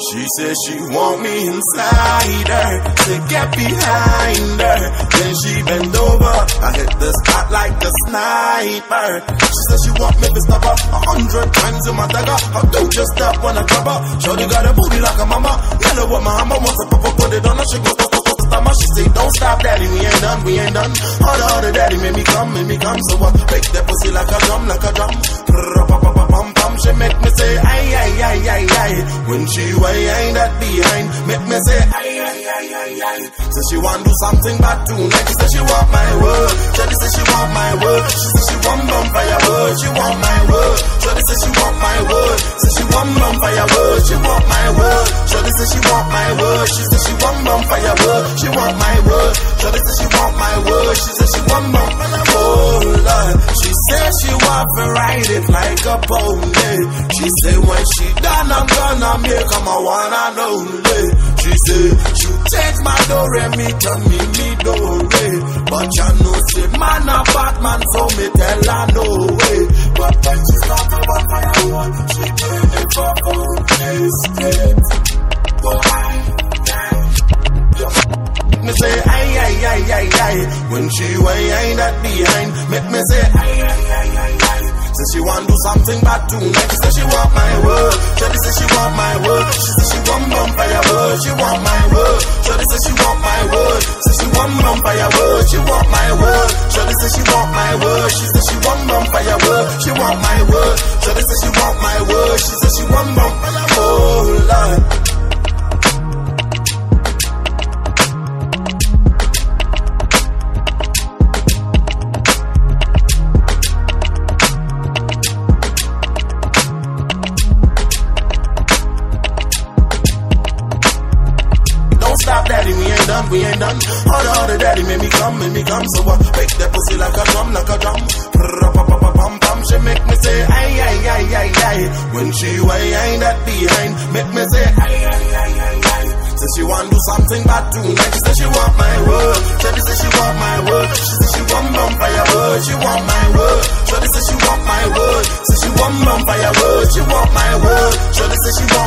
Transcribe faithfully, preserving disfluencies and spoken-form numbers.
She says she want me inside her, to get behind her. Then she bend over, I hit the spot like a sniper. She says she want me to stop her a hundred times in my dagger. I do just that when I grab her. Shorty got a booty like a mama. Yellow what my hammer wants to pop up, put it on her. She goes, stop, stop, stop, stop. She say don't stop daddy, we ain't done, we ain't done. Harder, harder daddy, make me come, make me come. So I make that pussy like a drum, like a drum. She make me say ay ay ay ay ay. When she way ain't that behind, make me say ay ay ay ay ay. So she want do something bad tonight. She say she want my word. Shorty say she want my word. She say she want bonfire word. She want my word. Shorty say she want my word. Say she want bonfire word. She want my word. Shorty say she want my word. She say she want bonfire word. She want my word. Shorty say she want my word. She say she want bonfire word. She says she want to ride it like a pony. She say when she done, I'm gonna make her my one and only. She say she take my door and me turn me me door. But you know say man a Batman, so me tell her no way. But when she start to walk by her one, she turn it for four days straight. Go high, yeah. Me say ay ay ay ay ay. When she way ain't that behind, make me say ay ay ay ay ay. Say she want do something bad tonight. She say she want my word. Shorty say she want my word. She say she want bonfire word. She want my word. Shorty say she want my word. Say she want bonfire word. She want my word. Shorty say she want my word. She say she want bonfire word. She want my word. Shorty say she want my word. She say she want bonfire word. Oh Lord. Stop daddy, we ain't done, we ain't done. Harder, harder daddy, make me come, make me come. So I make that pussy like a drum, like a drum. Pum-pum-pum-pum, she make me say ay, ay, ay, ay, ay. When she way ain't that behind, make me say ay, ay, ay, ay, ay. Say she want do something bad tonight. She say she want my word. Shorty say she want my word. She say she want bonfire word. She want my word. Shorty say she want my word. Say she want bonfire word. She want my word. Shorty say she want